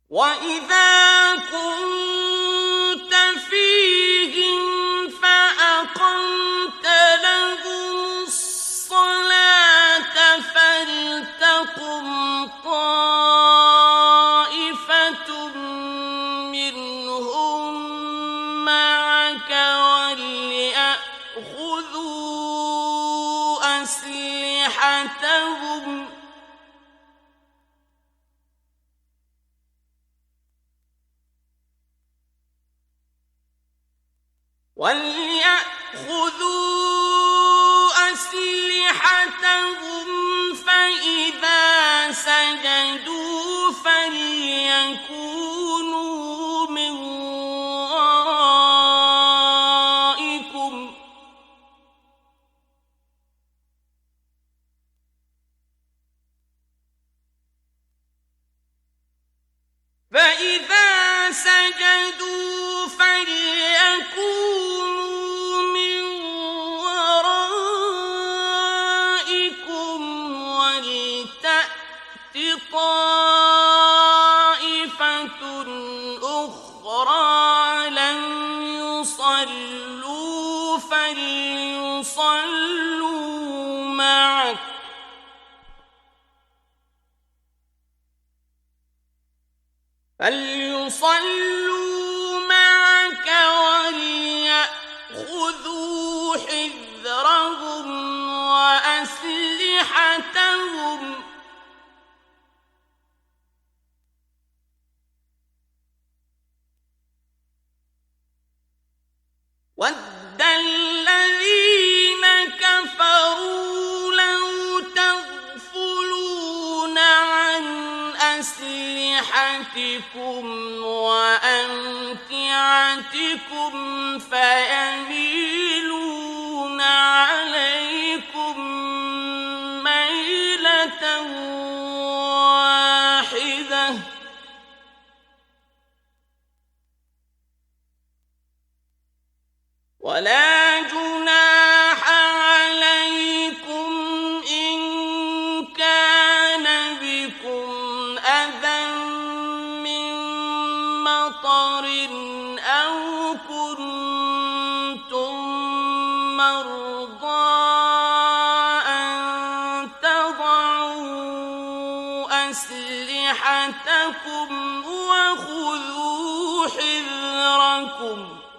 وَإِذَا كُنتَ فِيهِمْ فَأَقَمْتَ لَهُمُ الصَّلَاةَ فَلْتَقُمْ طَائِفَةٌ مِّنْهُم مَّعَكَ وَلْيَأْخُذُوا أَسْلِحَتَهُمْ فَإِذَا سَجَدُوا فَلْيَكُونُوا مِن وَرَائِكُمْ وَلْتَأْتِ طَائِفَةٌ أُخْرَىٰ لَمْ يُصَلُّوا فَلْيُصَلُّوا مَعَكَ وَلْيَأْخُذُوا حِذْرَهُمْ وَأَسْلِحَتَهُمْ ۗ وَدَّ الَّذِينَ كَفَرُوا لَوْ تَغْفُلُونَ عَنْ أَسْلِحَتِكُمْ وَأَمْتِعَتِكُمْ فَيَمِيلُونَ عَلَيْكُم مَّيْلَةً وَاحِدَةً ۚ وَلَا جُنَاحَ عَلَيْكُمْ إِن كَانَ بِكُمْ أَذًى مِّن مَّطَرٍ أَوْ كُنتُم مَّرْضَىٰ أَن تَضَعُوا أَسْلِحَتَكُمْ وَخُذُوا حِذْرَكُمْ